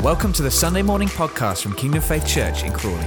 Welcome to the Sunday morning podcast from Kingdom Faith Church in Crawley.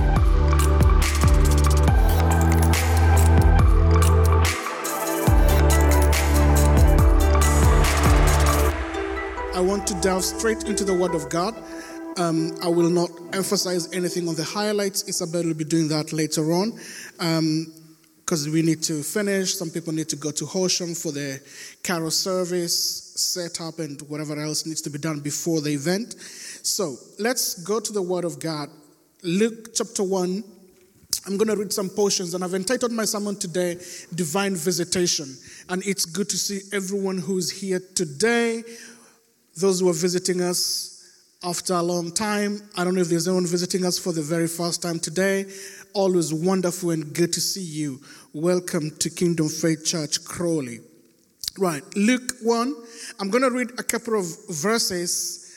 I want to delve straight into the Word of God. I will not emphasize anything on the highlights. Isabel will be doing that later on because we need to finish. Some people need to go to Horsham for the carol service, set up, and whatever else needs to be done before the event. So let's go to the Word of God. Luke chapter 1. I'm going to read some portions, and I've entitled my sermon today, Divine Visitation. And it's good to see everyone who's here today. Those who are visiting us after a long time. I don't know if there's anyone visiting us for the very first time today. Always wonderful and good to see you. Welcome to Kingdom Faith Church, Crawley. Right, Luke 1. I'm going to read a couple of verses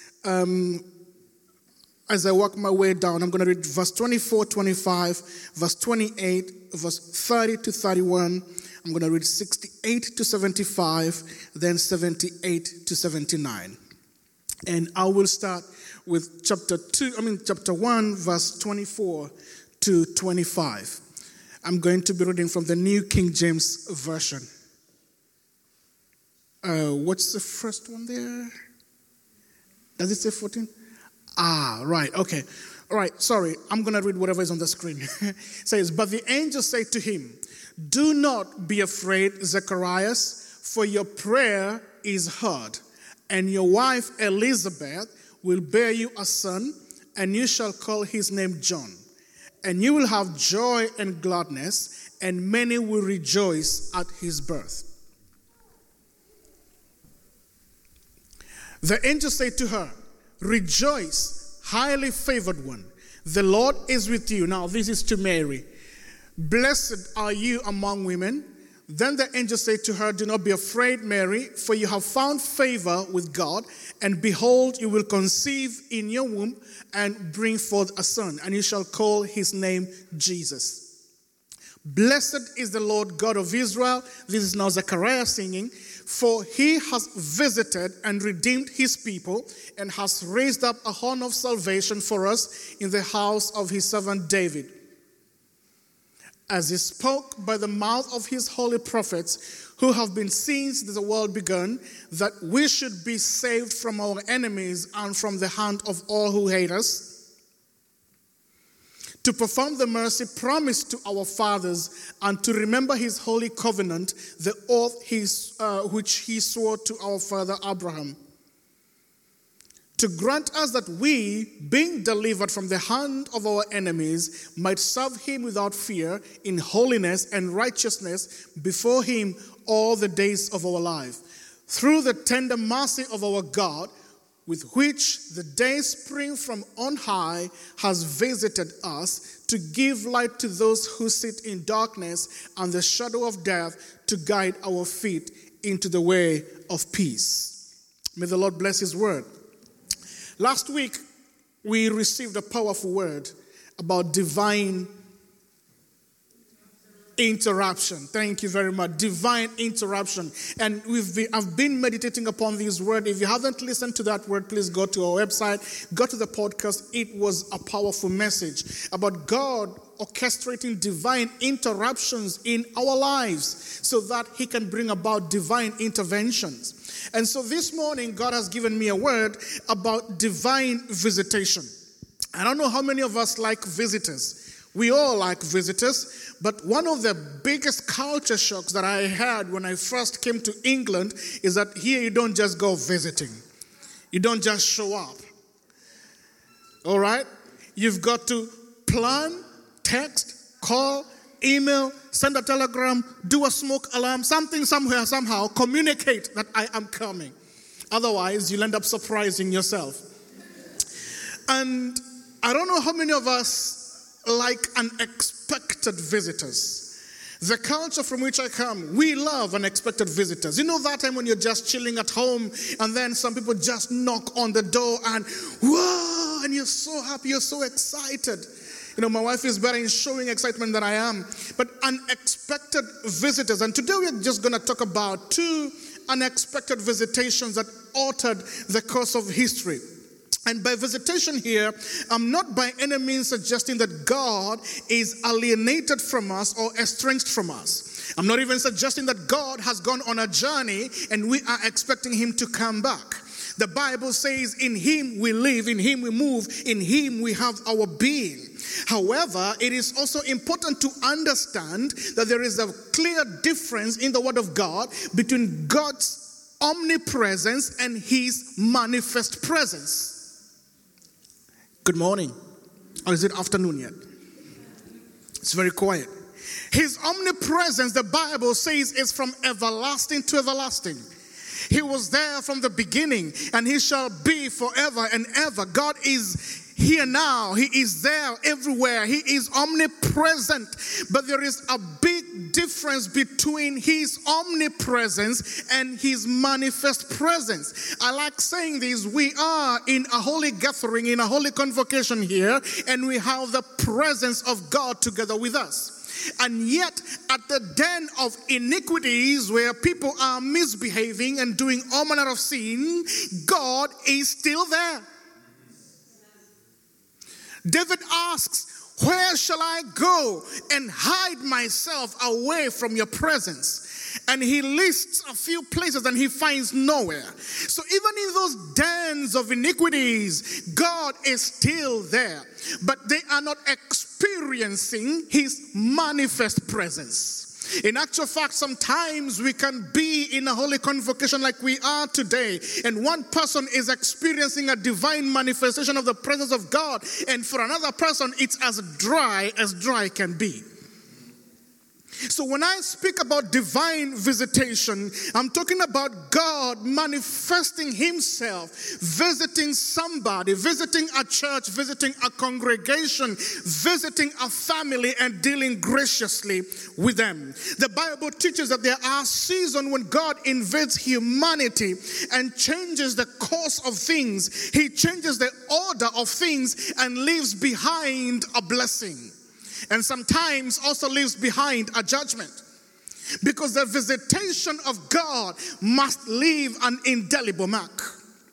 as I work my way down. I'm going to read verse 24, 25, verse 28, verse 30 to 31. I'm going to read 68 to 75, then 78 to 79. And I will start with chapter 1, verse 24 to 25. I'm going to be reading from the New King James Version. What's the first one there? Does it say 14? Right, okay. All right, sorry, I'm going to read whatever is on the screen. It says, "But the angel said to him, 'Do not be afraid, Zacharias, for your prayer is heard. And your wife Elizabeth will bear you a son, and you shall call his name John. And you will have joy and gladness, and many will rejoice at his birth.' The angel said to her, 'Rejoice, highly favored one. The Lord is with you.'" Now this is to Mary. "Blessed are you among women." Then the angel said to her, "Do not be afraid, Mary, for you have found favor with God. And behold, you will conceive in your womb and bring forth a son, and you shall call his name Jesus. Blessed is the Lord God of Israel." This is now Zechariah singing. "For he has visited and redeemed his people, and has raised up a horn of salvation for us in the house of his servant David, as he spoke by the mouth of his holy prophets, who have been seen since the world began, that we should be saved from our enemies and from the hand of all who hate us, to perform the mercy promised to our fathers, and to remember his holy covenant, the oath which he swore to our father Abraham, to grant us that we, being delivered from the hand of our enemies, might serve him without fear, in holiness and righteousness before him all the days of our life. Through the tender mercy of our God, with which the day spring from on high has visited us, to give light to those who sit in darkness and the shadow of death, to guide our feet into the way of peace." May the Lord bless his word. Last week, we received a powerful word about divine interruption. Thank you very much. Divine interruption. And I've been meditating upon this word. If you haven't listened to that word, please go to our website, go to the podcast. It was a powerful message about God orchestrating divine interruptions in our lives so that he can bring about divine interventions. And so this morning, God has given me a word about divine visitation. I don't know how many of us like visitors. We all like visitors, but one of the biggest culture shocks that I had when I first came to England is that here you don't just go visiting. You don't just show up. All right? You've got to plan, text, call, email, send a telegram, do a smoke alarm, something somewhere, somehow, communicate that I am coming. Otherwise, you'll end up surprising yourself. And I don't know how many of us like unexpected visitors. The culture from which I come, we love unexpected visitors. You know that time when you're just chilling at home and then some people just knock on the door and whoa, and you're so happy, you're so excited. You know, my wife is better in showing excitement than I am. But unexpected visitors. And today we're just going to talk about two unexpected visitations that altered the course of history. And by visitation here, I'm not by any means suggesting that God is alienated from us or estranged from us. I'm not even suggesting that God has gone on a journey and we are expecting him to come back. The Bible says, in him we live, in him we move, in him we have our being. However, it is also important to understand that there is a clear difference in the Word of God between God's omnipresence and his manifest presence. Good morning. Or is it afternoon yet? It's very quiet. His omnipresence, the Bible says, is from everlasting to everlasting. He was there from the beginning, and he shall be forever and ever. God is here now. He is there everywhere. He is omnipresent. But there is a big difference between his omnipresence and his manifest presence. I like saying this. We are in a holy gathering, in a holy convocation here, and we have the presence of God together with us. And yet, at the den of iniquities where people are misbehaving and doing all manner of sin, God is still there. David asks, where shall I go and hide myself away from your presence? And he lists a few places and he finds nowhere. So even in those dens of iniquities, God is still there. But they are not experiencing his manifest presence. In actual fact, sometimes we can be in a holy convocation like we are today, and one person is experiencing a divine manifestation of the presence of God, and for another person, it's as dry can be. So when I speak about divine visitation, I'm talking about God manifesting himself, visiting somebody, visiting a church, visiting a congregation, visiting a family and dealing graciously with them. The Bible teaches that there are seasons when God invades humanity and changes the course of things. He changes the order of things and leaves behind a blessing. And sometimes also leaves behind a judgment. Because the visitation of God must leave an indelible mark.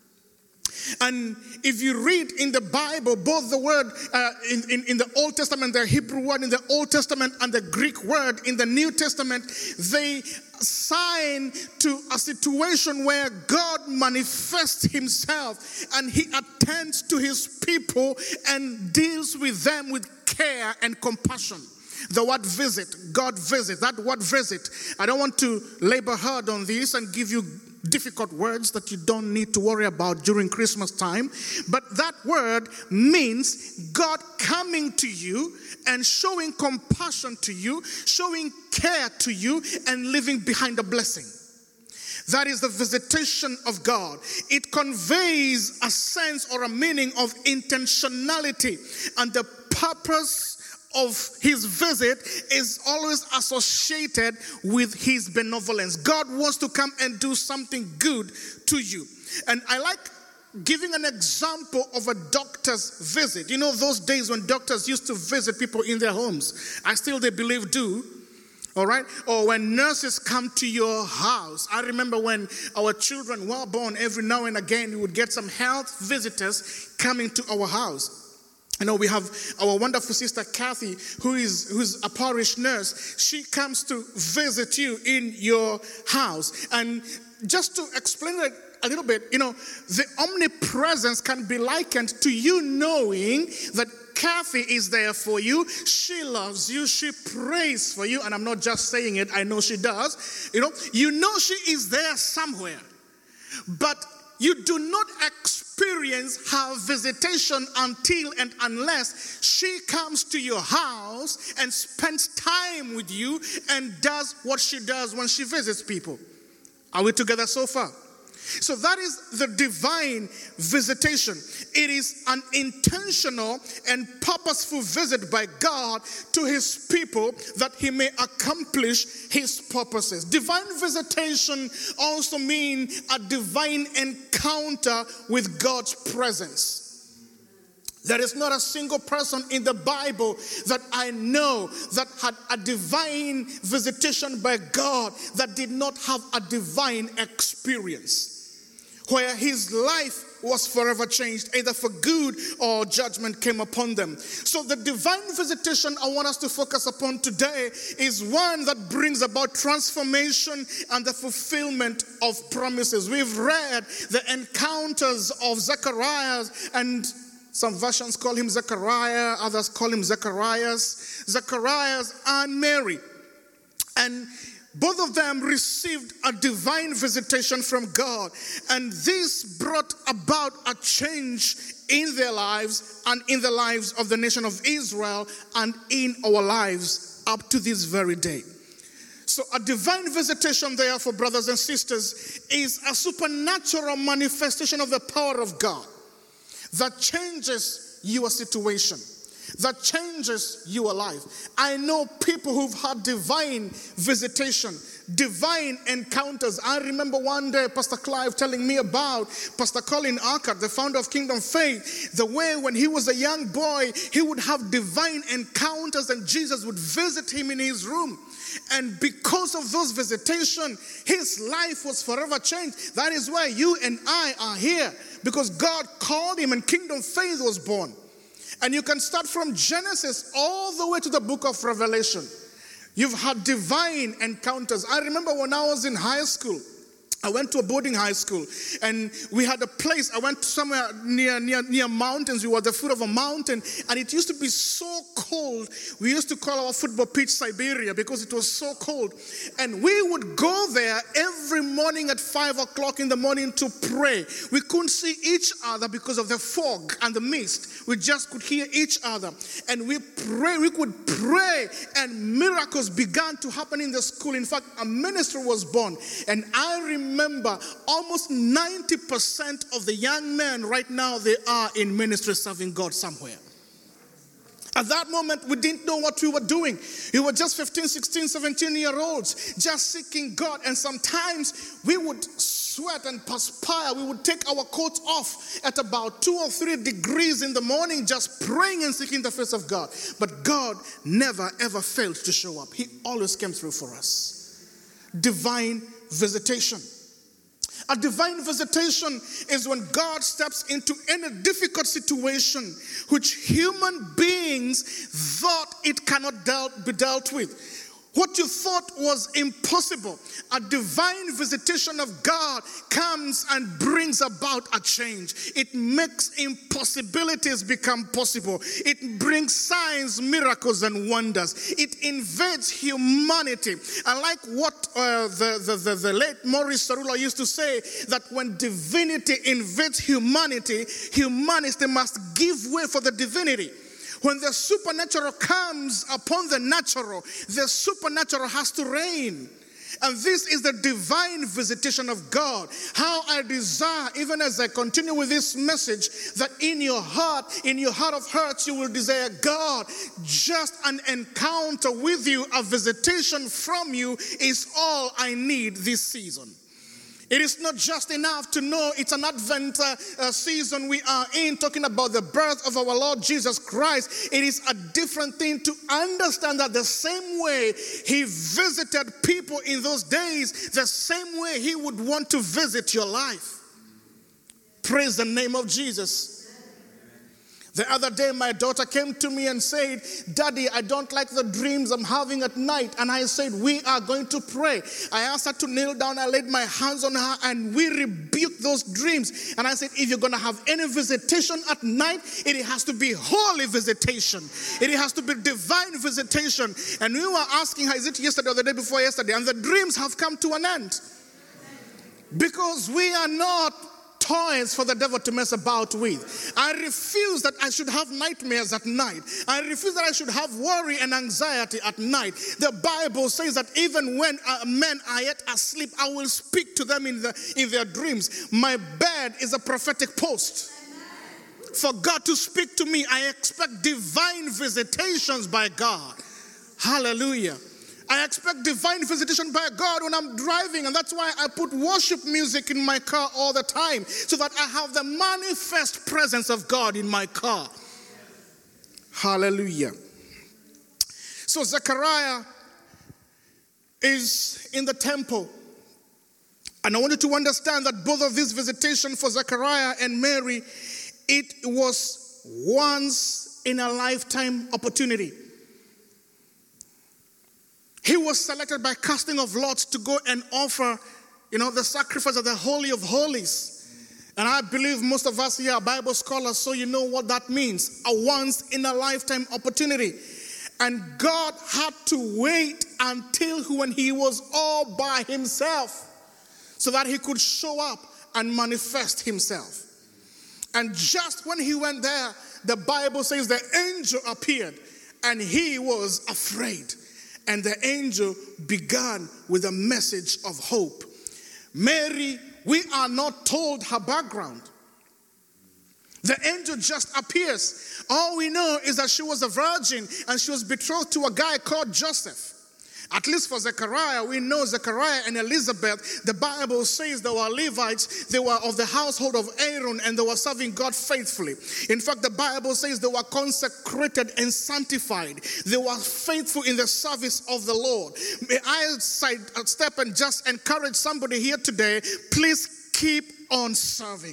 And if you read in the Bible, both the word in the Old Testament, the Hebrew word in the Old Testament and the Greek word in the New Testament, they sign to a situation where God manifests himself and he attends to his people and deals with them with care and compassion. The word visit, God visit, that word visit. I don't want to labor hard on this and give you difficult words that you don't need to worry about during Christmas time. But that word means God coming to you and showing compassion to you, showing care to you, and leaving behind a blessing. That is the visitation of God. It conveys a sense or a meaning of intentionality, and the purpose of his visit is always associated with his benevolence. God wants to come and do something good to you. And I like giving an example of a doctor's visit. You know those days when doctors used to visit people in their homes. They believe do. All right? Or when nurses come to your house. I remember when our children were born, every now and again we would get some health visitors coming to our house. You know, we have our wonderful sister Kathy, who's a parish nurse. She comes to visit you in your house. And just to explain it a little bit, you know, the omnipresence can be likened to you knowing that Kathy is there for you. She loves you. She prays for you. And I'm not just saying it. I know she does. You know she is there somewhere. But you do not experience her visitation until and unless she comes to your house and spends time with you and does what she does when she visits people. Are we together so far? So that is the divine visitation. It is an intentional and purposeful visit by God to his people that he may accomplish his purposes. Divine visitation also means a divine encounter with God's presence. There is not a single person in the Bible that I know that had a divine visitation by God that did not have a divine experience. where his life was forever changed, either for good or judgment came upon them. So the divine visitation I want us to focus upon today is one that brings about transformation and the fulfillment of promises. We've read the encounters of Zacharias, and some versions call him Zechariah, others call him Zacharias and Mary. And both of them received a divine visitation from God, and this brought about a change in their lives and in the lives of the nation of Israel and in our lives up to this very day. So a divine visitation, therefore, brothers and sisters, is a supernatural manifestation of the power of God that changes your situation, that changes your life. I know people who've had divine visitation, divine encounters. I remember one day Pastor Clive telling me about Pastor Colin Arcott, the founder of Kingdom Faith, the way when he was a young boy, he would have divine encounters and Jesus would visit him in his room. And because of those visitations, his life was forever changed. That is why you and I are here, because God called him and Kingdom Faith was born. And you can start from Genesis all the way to the book of Revelation. You've had divine encounters. I remember when I was in high school, I went to a boarding high school, and we had a place. I went somewhere near mountains. We were at the foot of a mountain, and it used to be so cold. We used to call our football pitch Siberia because it was so cold. And we would go there every morning at 5 o'clock in the morning to pray. We couldn't see each other because of the fog and the mist. We just could hear each other. And we could pray, and miracles began to happen in the school. In fact, a ministry was born. And I remember almost 90% of the young men right now, they are in ministry serving God somewhere. At that moment, we didn't know what we were doing. We were just 15, 16, 17-year-olds, just seeking God. And sometimes we would sweat and perspire. We would take our coats off at about 2 or 3 degrees in the morning, just praying and seeking the face of God. But God never, ever failed to show up. He always came through for us. Divine visitation. A divine visitation is when God steps into any difficult situation which human beings thought it cannot be dealt with. What you thought was impossible, a divine visitation of God comes and brings about a change. It makes impossibilities become possible. It brings signs, miracles, and wonders. It invades humanity. I like what the late Maurice Sarula used to say, that when divinity invades humanity, humanity must give way for the divinity. When the supernatural comes upon the natural, the supernatural has to reign. And this is the divine visitation of God. How I desire, even as I continue with this message, that in your heart of hearts, you will desire God. Just an encounter with you, a visitation from you is all I need this season. It is not just enough to know it's an Advent season we are in, talking about the birth of our Lord Jesus Christ. It is a different thing to understand that the same way he visited people in those days, the same way he would want to visit your life. Praise the name of Jesus. The other day, my daughter came to me and said, "Daddy, I don't like the dreams I'm having at night." And I said, "We are going to pray." I asked her to kneel down. I laid my hands on her and we rebuked those dreams. And I said, if you're going to have any visitation at night, it has to be holy visitation. It has to be divine visitation. And we were asking her, is it yesterday or the day before yesterday? And the dreams have come to an end. Because we are not toys for the devil to mess about with. I refuse that I should have nightmares at night. I refuse that I should have worry and anxiety at night. The Bible says that even when men are yet asleep, I will speak to them in their dreams. My bed is a prophetic post. For God to speak to me, I expect divine visitations by God. Hallelujah. I expect divine visitation by God when I'm driving, and that's why I put worship music in my car all the time, so that I have the manifest presence of God in my car. Hallelujah. So Zechariah is in the temple, And I want you to understand that both of these visitations for Zechariah and Mary, it was once in a lifetime opportunity. He was selected by casting of lots to go and offer, the sacrifice of the Holy of Holies. And I believe most of us here are Bible scholars, so you know what that means. A once in a lifetime opportunity. And God had to wait until when he was all by himself so that he could show up and manifest himself. And just when he went there, the Bible says the angel appeared and he was afraid. And the angel began with a message of hope. Mary, we are not told her background. The angel just appears. All we know is that she was a virgin and she was betrothed to a guy called Joseph. At least for Zechariah, we know Zechariah and Elizabeth, the Bible says they were Levites, they were of the household of Aaron, and they were serving God faithfully. In fact, the Bible says they were consecrated and sanctified. They were faithful in the service of the Lord. May I step and just encourage somebody here today, please keep on serving.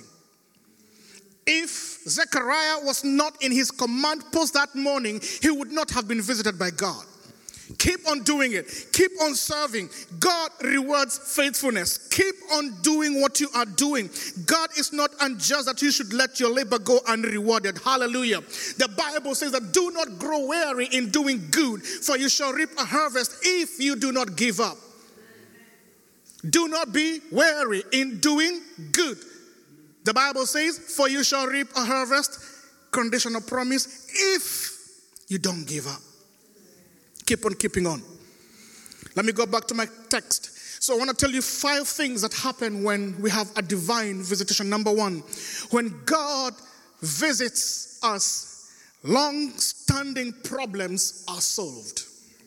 If Zechariah was not in his command post that morning, he would not have been visited by God. Keep on doing it. Keep on serving. God rewards faithfulness. Keep on doing what you are doing. God is not unjust that you should let your labor go unrewarded. Hallelujah. The Bible says that do not grow weary in doing good, for you shall reap a harvest if you do not give up. Do not be weary in doing good. The Bible says, for you shall reap a harvest, conditional promise, if you don't give up. Keep on keeping on. Let me go back to my text. So I want to tell you 5 things that happen when we have a divine visitation. Number 1, when God visits us, long-standing problems are solved.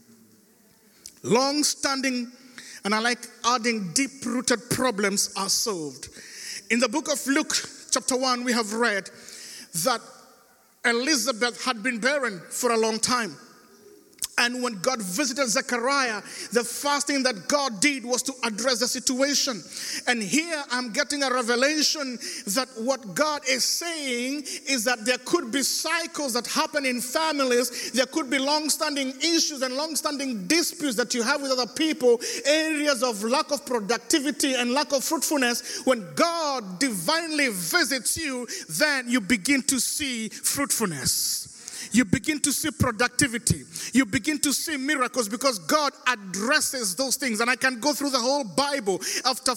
Long-standing, and I like adding deep-rooted problems are solved. In the book of Luke, chapter 1, we have read that Elizabeth had been barren for a long time. And when God visited Zechariah, the first thing that God did was to address the situation. And here I'm getting a revelation that what God is saying is that there could be cycles that happen in families. There could be long-standing issues and long-standing disputes that you have with other people, areas of lack of productivity and lack of fruitfulness. When God divinely visits you, then you begin to see fruitfulness. You begin to see productivity. You begin to see miracles because God addresses those things. And I can go through the whole Bible. After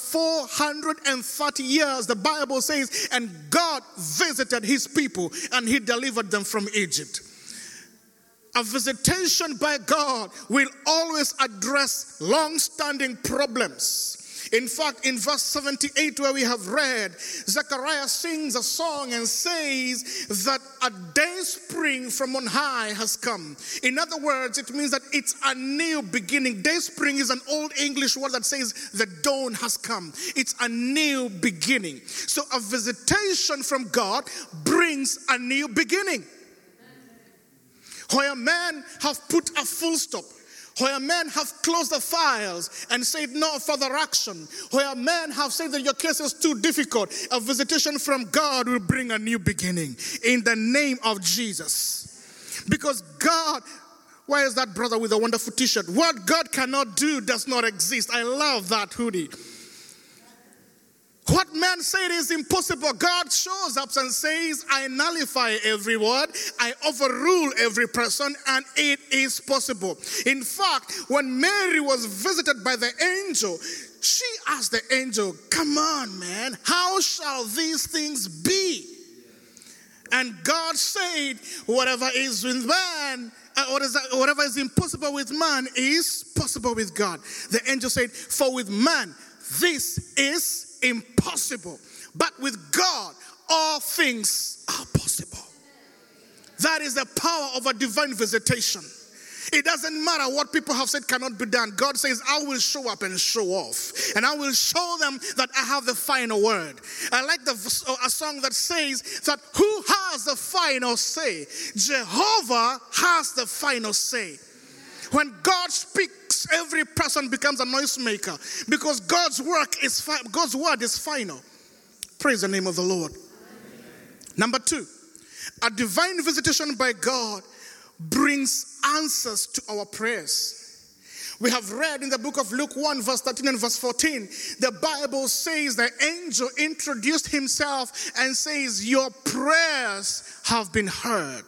430 years, the Bible says, and God visited his people and he delivered them from Egypt. A visitation by God will always address long-standing problems. In fact, in verse 78 where we have read, Zechariah sings a song and says that a day spring from on high has come. In other words, it means that it's a new beginning. Day spring is an old English word that says the dawn has come. It's a new beginning. So a visitation from God brings a new beginning. Where men have put a full stop. Where men have closed the files and said no further action. Where men have said that your case is too difficult. A visitation from God will bring a new beginning in the name of Jesus. Because God, why is that brother with a wonderful t-shirt? What God cannot do does not exist. I love that hoodie. What man said is impossible, God shows up and says, I nullify every word, I overrule every person, and it is possible. In fact, when Mary was visited by the angel, she asked the angel, come on, man, how shall these things be? And God said, whatever is with man, whatever is impossible with man is possible with God. The angel said, for with man, this is impossible, but with God all things are possible. That is the power of a divine visitation. It doesn't matter what people have said cannot be done. God says, I will show up and show off, and I will show them that I have the final word. I like a song that says that who has the final say? Jehovah has the final say. When God speaks every person becomes a noisemaker because God's word is final. Praise the name of the Lord. Number 2, a divine visitation by God brings answers to our prayers. We have read in the book of Luke 1 verse 13 and verse 14, the Bible says the angel introduced himself and says, your prayers have been heard.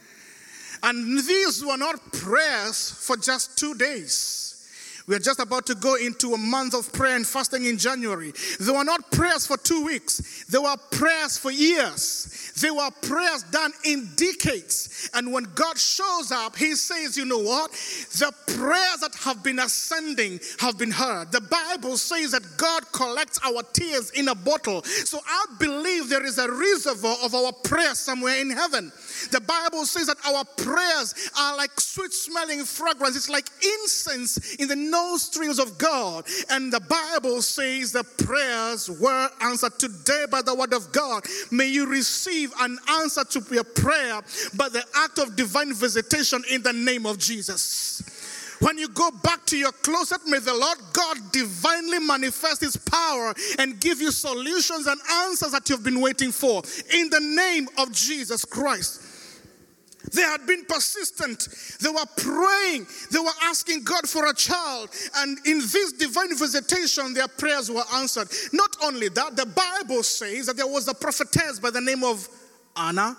And these were not prayers for just 2 days. We are just about to go into a month of prayer and fasting in January. They were not prayers for 2 weeks. They were prayers for years. They were prayers done in decades. And when God shows up, he says, you know what? The prayers that have been ascending have been heard. The Bible says that God collects our tears in a bottle. So I believe there is a reservoir of our prayers somewhere in heaven. The Bible says that our prayers are like sweet-smelling fragrance. It's like incense in the nostrils of God. And the Bible says the prayers were answered today by the word of God. May you receive an answer to your prayer by the act of divine visitation in the name of Jesus. When you go back to your closet, may the Lord God divinely manifest his power and give you solutions and answers that you've been waiting for in the name of Jesus Christ. They had been persistent. They were praying. They were asking God for a child. And in this divine visitation, their prayers were answered. Not only that, the Bible says that there was a prophetess by the name of Anna.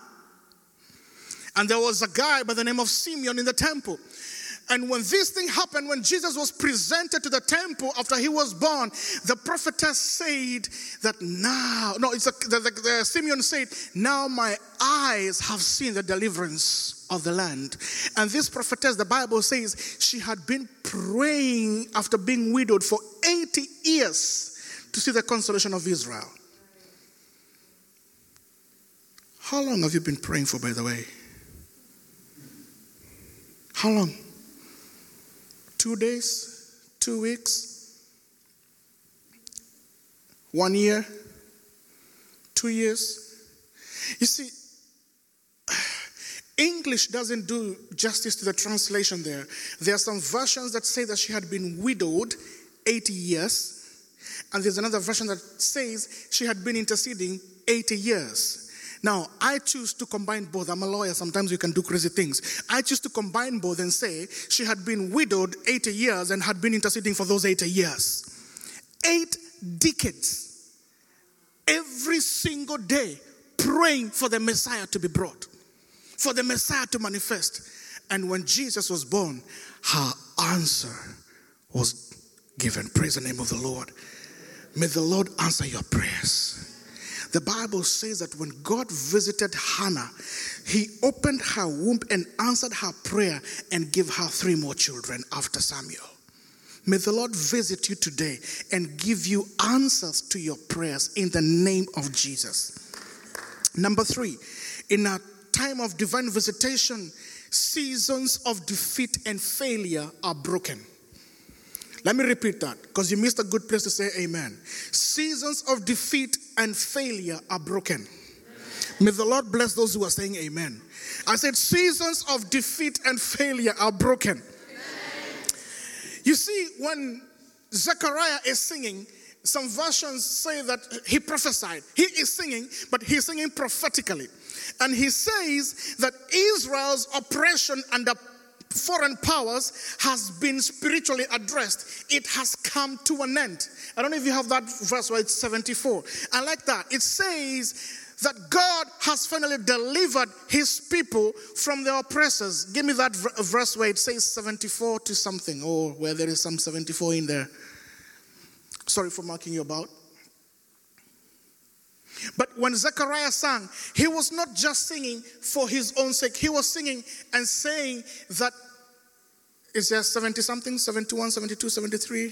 And there was a guy by the name of Simeon in the temple. And when this thing happened, when Jesus was presented to the temple after he was born, the prophetess said that Simeon said, now my eyes have seen the deliverance of the land. And this prophetess, the Bible says, she had been praying after being widowed for 80 years to see the consolation of Israel. How long have you been praying for, by the way? How long? 2 days, 2 weeks, 1 year, 2 years. You see, English doesn't do justice to the translation there. There are some versions that say that she had been widowed 80 years. And there's another version that says she had been interceding 80 years. Now, I choose to combine both. I'm a lawyer. Sometimes you can do crazy things. I choose to combine both and say she had been widowed 80 years and had been interceding for those 80 years. 8 decades. Every single day praying for the Messiah to be brought. For the Messiah to manifest. And when Jesus was born, her answer was given. Praise the name of the Lord. May the Lord answer your prayers. The Bible says that when God visited Hannah, he opened her womb and answered her prayer and gave her 3 more children after Samuel. May the Lord visit you today and give you answers to your prayers in the name of Jesus. Number 3, in a time of divine visitation, seasons of defeat and failure are broken. Let me repeat that because you missed a good place to say amen. Seasons of defeat and failure are broken. May the Lord bless those who are saying amen. I said seasons of defeat and failure are broken. Amen. You see, when Zechariah is singing, some versions say that he prophesied. He is singing, but he's singing prophetically. And he says that Israel's oppression under foreign powers has been spiritually addressed. It has come to an end. I don't know if you have that verse where it's 74. I like that. It says that God has finally delivered his people from their oppressors. Give me that verse where it says 74 to something, or where there is some 74 in there. Sorry for marking you about. But when Zechariah sang, he was not just singing for his own sake. He was singing and saying that, is there 70 something, 71, 72, 73?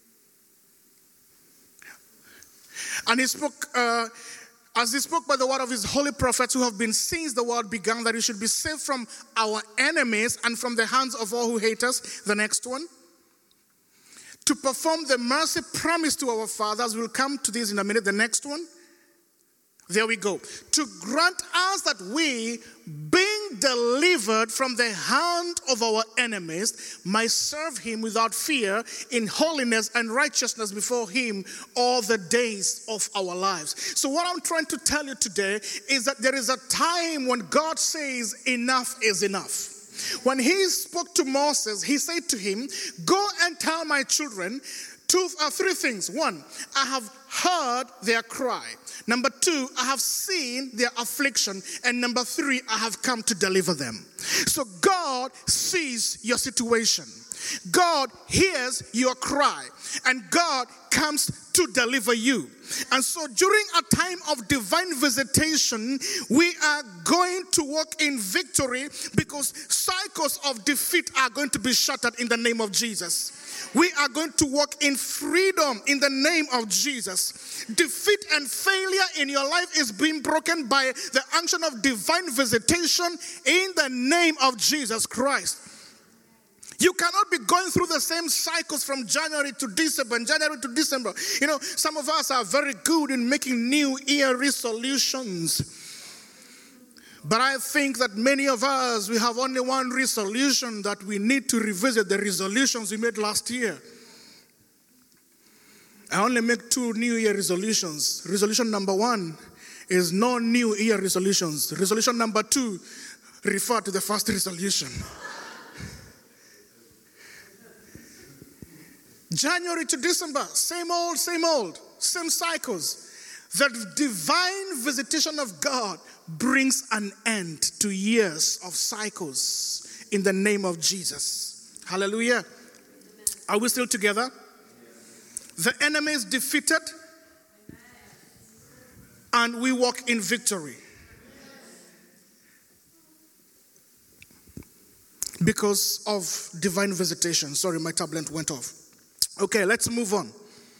And he spoke, as he spoke by the word of his holy prophets who have been since the world began, that we should be saved from our enemies and from the hands of all who hate us. The next one. To perform the mercy promised to our fathers. We'll come to this in a minute. The next one. There we go. To grant us that we, being delivered from the hand of our enemies, might serve him without fear in holiness and righteousness before him all the days of our lives. So what I'm trying to tell you today is that there is a time when God says enough is enough. When he spoke to Moses, he said to him, go and tell my children three things. One, I have heard their cry. Number two, I have seen their affliction. And number three, I have come to deliver them. So God sees your situation. God hears your cry. And God comes to deliver you. And so during a time of divine visitation, we are going to walk in victory because cycles of defeat are going to be shattered in the name of Jesus. We are going to walk in freedom in the name of Jesus. Defeat and failure in your life is being broken by the action of divine visitation in the name of Jesus Christ. You cannot be going through the same cycles from January to December and January to December. You know, some of us are very good in making New Year resolutions. But I think that many of us, we have only one resolution, that we need to revisit the resolutions we made last year. I only make 2 New Year resolutions. Resolution number 1 is no New Year resolutions. Resolution number 2, refer to the first resolution. January to December, same old, same cycles. The divine visitation of God brings an end to years of cycles in the name of Jesus. Hallelujah. Are we still together? The enemy is defeated and we walk in victory. Because of divine visitation. Sorry, my tablet went off. Okay, let's move on.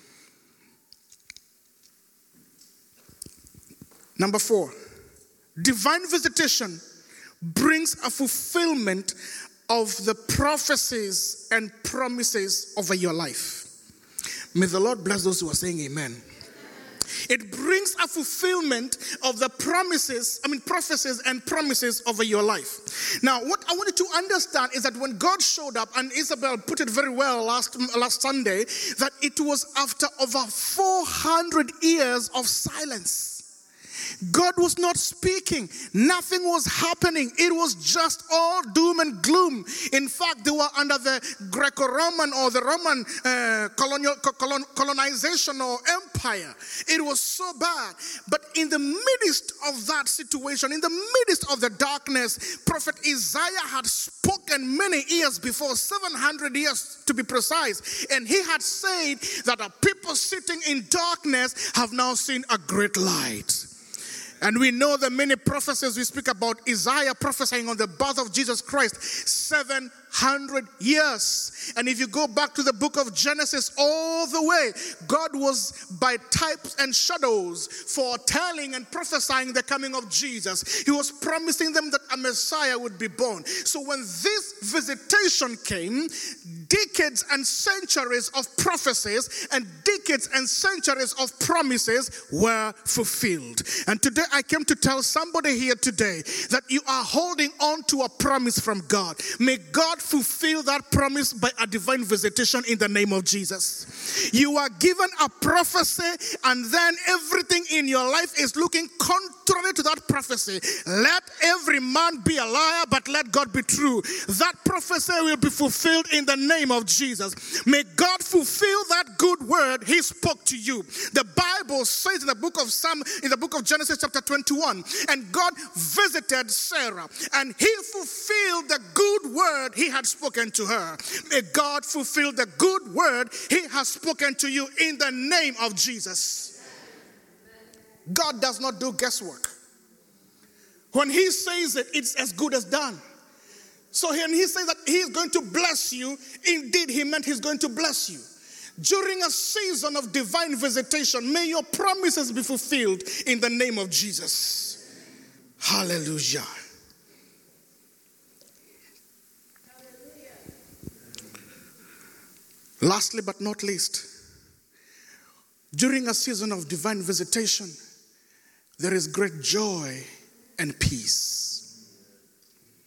Number 4, divine visitation brings a fulfillment of the prophecies and promises over your life. May the Lord bless those who are saying amen. It brings a fulfillment of the prophecies and promises over your life. Now, what I want you to understand is that when God showed up, and Isabel put it very well last Sunday, that it was after over 400 years of silence. God was not speaking. Nothing was happening. It was just all doom and gloom. In fact, they were under the Greco-Roman or the Roman colonization or empire. It was so bad. But in the midst of that situation, in the midst of the darkness, Prophet Isaiah had spoken many years before, 700 years to be precise. And he had said that a people sitting in darkness have now seen a great light. And we know the many prophecies we speak about Isaiah prophesying on the birth of Jesus Christ, 700 years. And if you go back to the book of Genesis all the way, God was by types and shadows foretelling and prophesying the coming of Jesus. He was promising them that a Messiah would be born. So when this visitation came, decades and centuries of prophecies and decades and centuries of promises were fulfilled. And today I came to tell somebody here today that you are holding on to a promise from God. May God fulfill that promise by a divine visitation in the name of Jesus. You are given a prophecy and then everything in your life is looking contrary to that prophecy. Let every man be a liar, but let God be true. That prophecy will be fulfilled in the name of Jesus. May God fulfill that good word he spoke to you. The Bible says in the book of Genesis chapter 21, and God visited Sarah and he fulfilled the good word he had spoken to her. May God fulfill the good word he has spoken to you in the name of Jesus. God does not do guesswork. When he says it, it's as good as done. So when he says that he is going to bless you, indeed he meant he's going to bless you. During a season of divine visitation, may your promises be fulfilled in the name of Jesus. Hallelujah. Lastly but not least, during a season of divine visitation, there is great joy and peace.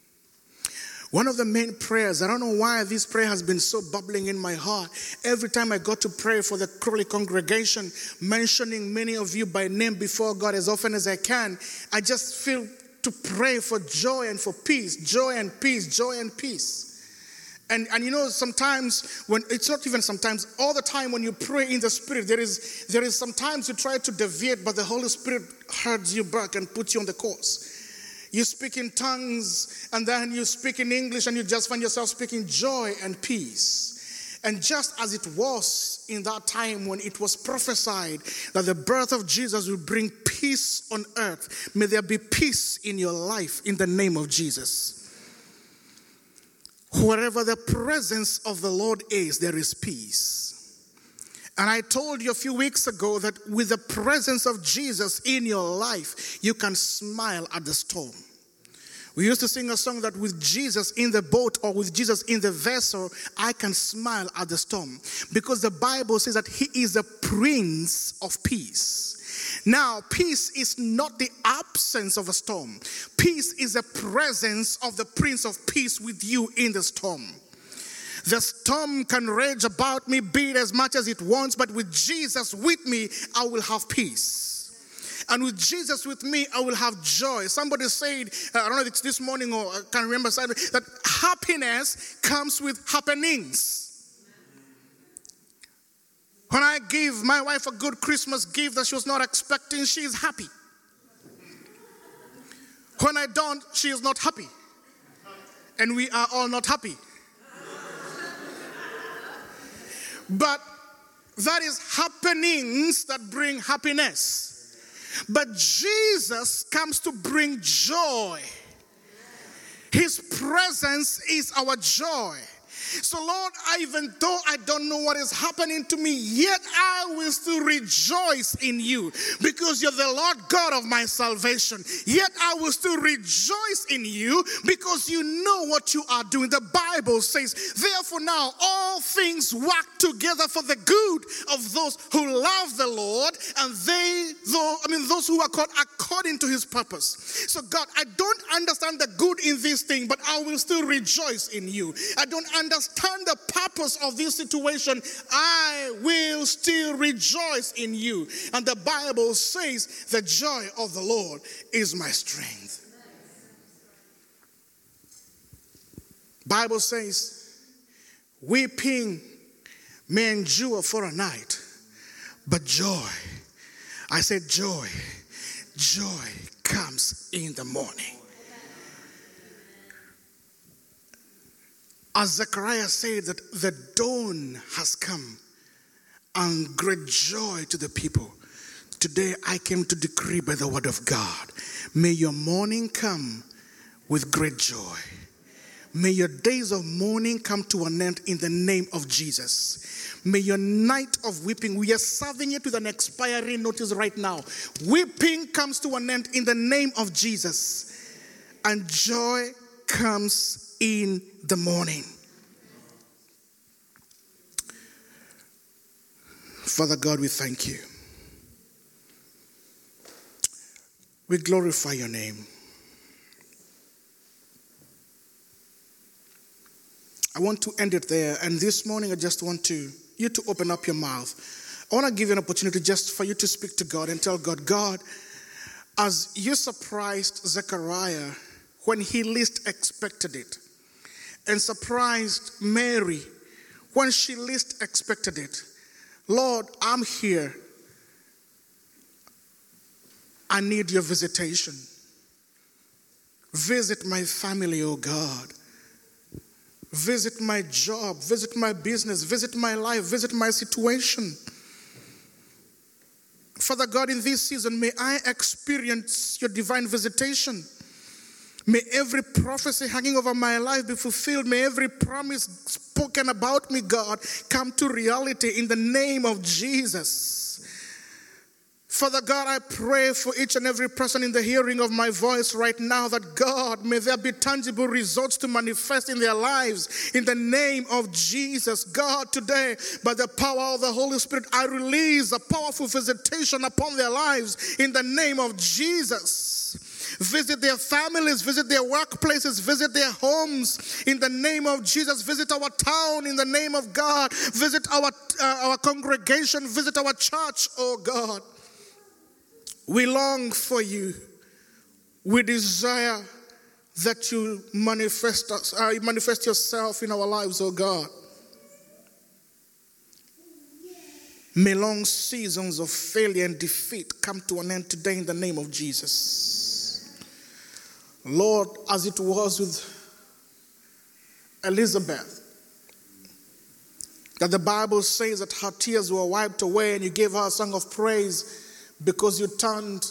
One of the main prayers, I don't know why this prayer has been so bubbling in my heart. Every time I got to pray for the Crawley congregation, mentioning many of you by name before God as often as I can, I just feel to pray for joy and for peace, joy and peace, joy and peace. And you know, sometimes when it's not even sometimes, all the time when you pray in the Spirit, there is sometimes you try to deviate, but the Holy Spirit herds you back and puts you on the course. You speak in tongues, and then you speak in English, and you just find yourself speaking joy and peace. And just as it was in that time when it was prophesied that the birth of Jesus will bring peace on earth, may there be peace in your life in the name of Jesus. Wherever the presence of the Lord is, there is peace. And I told you a few weeks ago that with the presence of Jesus in your life, you can smile at the storm. We used to sing a song that with Jesus in the boat or with Jesus in the vessel, I can smile at the storm. Because the Bible says that he is the Prince of Peace. Now, peace is not the absence of a storm. Peace is the presence of the Prince of Peace with you in the storm. The storm can rage about me, beat as much as it wants, but with Jesus with me, I will have peace. And with Jesus with me, I will have joy. Somebody said, I don't know if it's this morning or I can't remember, that happiness comes with happenings. When I give my wife a good Christmas gift that she was not expecting, she is happy. When I don't, she is not happy. And we are all not happy. But that is happenings that bring happiness. But Jesus comes to bring joy. His presence is our joy. So Lord, even though I don't know what is happening to me, yet I will still rejoice in you because you're the Lord God of my salvation. Yet I will still rejoice in you because you know what you are doing. The Bible says, therefore now all things work together for the good of those who love the Lord and those who are called according to his purpose. So God, I don't understand the good in this thing, but I will still rejoice in you. I don't understand the purpose of this situation, I will still rejoice in you. And the Bible says the joy of the Lord is my strength. Bible says weeping may endure for a night, but joy, I said joy comes in the morning. As Zechariah said that the dawn has come and great joy to the people. Today I came to decree by the word of God. May your morning come with great joy. May your days of mourning come to an end in the name of Jesus. May your night of weeping, we are serving it with an expiry notice right now. Weeping comes to an end in the name of Jesus. And joy comes in the morning. Father God, we thank you. We glorify your name. I want to end it there. And this morning, I just want you to open up your mouth. I want to give you an opportunity just for you to speak to God and tell God, God, as you surprised Zechariah when he least expected it, and surprised Mary when she least expected it. Lord, I'm here. I need your visitation. Visit my family, oh God. Visit my job, visit my business, visit my life, visit my situation. Father God, in this season, may I experience your divine visitation. May every prophecy hanging over my life be fulfilled. May every promise spoken about me, God, come to reality in the name of Jesus. Father God, I pray for each and every person in the hearing of my voice right now that God, may there be tangible results to manifest in their lives in the name of Jesus. God, today, by the power of the Holy Spirit, I release a powerful visitation upon their lives in the name of Jesus. Visit their families, visit their workplaces, visit their homes in the name of Jesus. Visit our town in the name of God. Visit our congregation, visit our church, oh God. We long for you. We desire that you manifest yourself in our lives, oh God. May long seasons of failure and defeat come to an end today in the name of Jesus. Lord, as it was with Elizabeth, that the Bible says that her tears were wiped away and you gave her a song of praise because you turned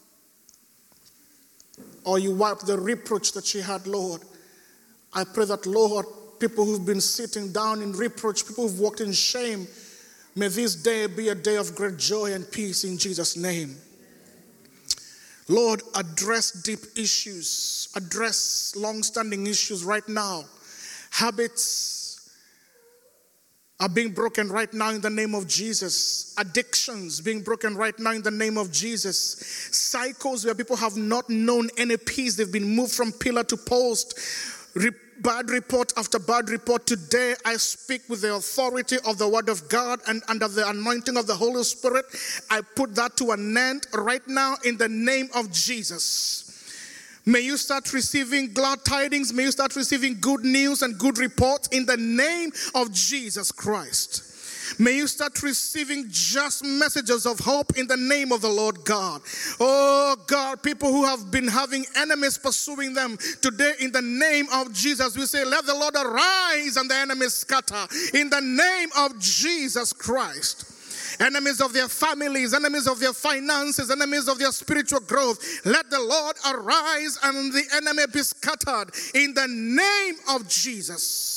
or you wiped the reproach that she had, Lord. I pray that, Lord, people who've been sitting down in reproach, people who've walked in shame, may this day be a day of great joy and peace in Jesus' name. Lord, address deep issues, address long-standing issues right now. Habits are being broken right now in the name of Jesus. Addictions being broken right now in the name of Jesus. Cycles where people have not known any peace. They've been moved from pillar to post. Bad report after bad report. Today I speak with the authority of the word of God and under the anointing of the Holy Spirit. I put that to an end right now in the name of Jesus. May you start receiving glad tidings. May you start receiving good news and good reports in the name of Jesus Christ. May you start receiving just messages of hope in the name of the Lord God. Oh God, people who have been having enemies pursuing them, today in the name of Jesus, we say, let the Lord arise and the enemies scatter in the name of Jesus Christ. Enemies of their families, enemies of their finances, enemies of their spiritual growth, let the Lord arise and the enemy be scattered in the name of Jesus.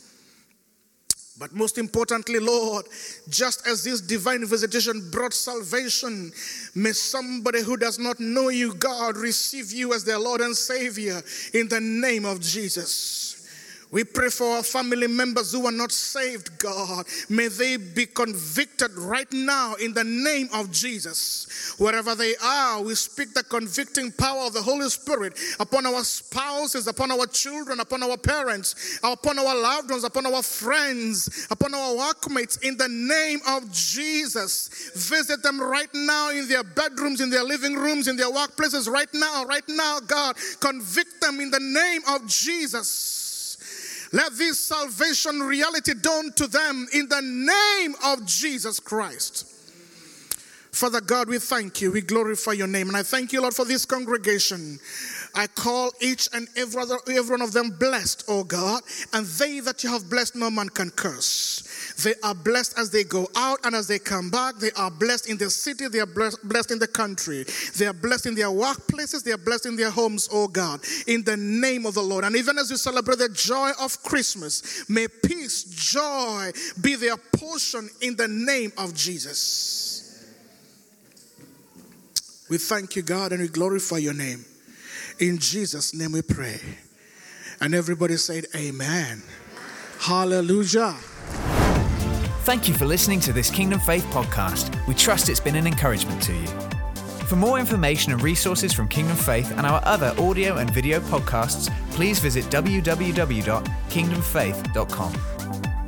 But most importantly, Lord, just as this divine visitation brought salvation, may somebody who does not know you, God, receive you as their Lord and Savior in the name of Jesus. We pray for our family members who are not saved, God. May they be convicted right now in the name of Jesus. Wherever they are, we speak the convicting power of the Holy Spirit upon our spouses, upon our children, upon our parents, upon our loved ones, upon our friends, upon our workmates in the name of Jesus. Visit them right now in their bedrooms, in their living rooms, in their workplaces right now, God. Convict them in the name of Jesus. Let this salvation reality dawn to them in the name of Jesus Christ. Father God, we thank you. We glorify your name. And I thank you, Lord, for this congregation. I call each and every one of them blessed, oh God. And they that you have blessed, no man can curse. They are blessed as they go out and as they come back. They are blessed in the city. They are blessed in the country. They are blessed in their workplaces. They are blessed in their homes, oh God, in the name of the Lord. And even as we celebrate the joy of Christmas, may peace, joy be their portion in the name of Jesus. We thank you, God, and we glorify your name. In Jesus' name we pray. And everybody said amen. Hallelujah. Thank you for listening to this Kingdom Faith podcast. We trust it's been an encouragement to you. For more information and resources from Kingdom Faith and our other audio and video podcasts, please visit www.kingdomfaith.com.